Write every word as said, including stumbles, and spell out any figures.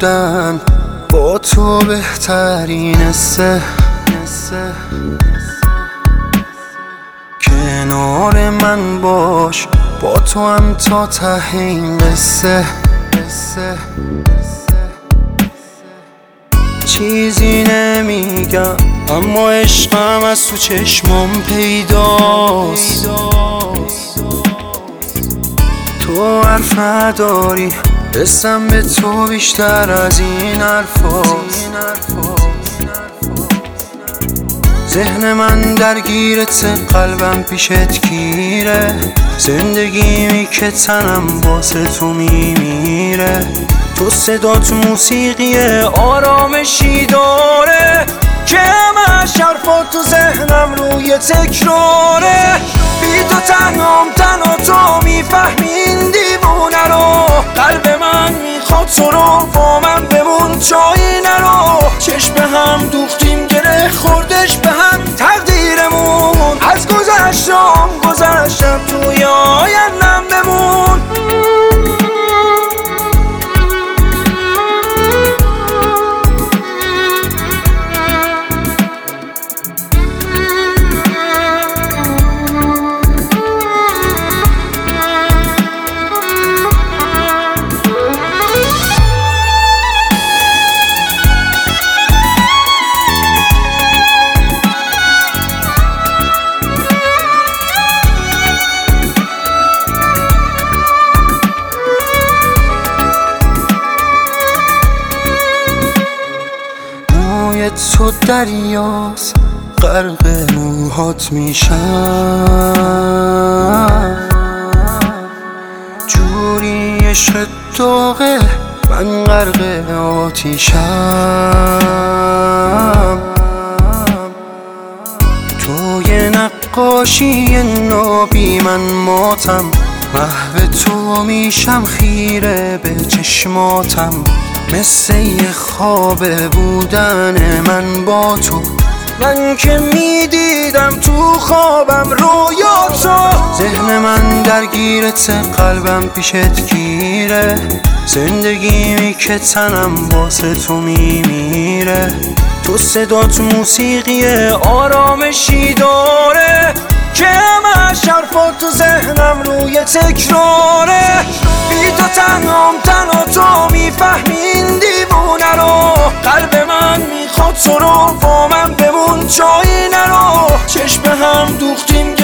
بودن با تو بهترین حسه. کنار من باش با تو هم تا ته این قصه. چیزی نمیگم اما عشقم از تو چشمام پیداست. تو حرف نداری حسم به تو بیشتر از این حرفاست. ذهن من درگیرت، قلبم پیشت گیره. زندگیمی که تنم واسه تو میمیره. تو صدات موسیقی آرامشی داره که همش حرفات تو ذهنم روی تکراره. بی تو تنهام، تنها تو میفهمی این دیوونه رو. قلب من میخواد تو رو، با من بمون جایی نرو. چشم هم دوختیم گره خوردش به هم تقدیرمون. از گذشتم گذشتم توی آیندم بمون. تو دریاست، غرق موهات میشم. جوری عشق داغه من غرق آتیشم. توی نقاشی نابی من ماتم. محو تو میشم خیره به چشماتم. مثل یه خواب بودن من با تو. من که میدیدم تو خوابم رویا تو. ذهن من درگیرت، قلبم پیشت گیره. زندگیمی که تنم واسه تو میمیره. تو صدات موسیقی آرامشی داره که همش حرفات تو ذهنم روی تکراره. بی تو تنهام، تنها تو میفهمی این دیوونه رو. قلب من میخواد تو رو، با من بمون جایی نرو. چشم هم دوختیم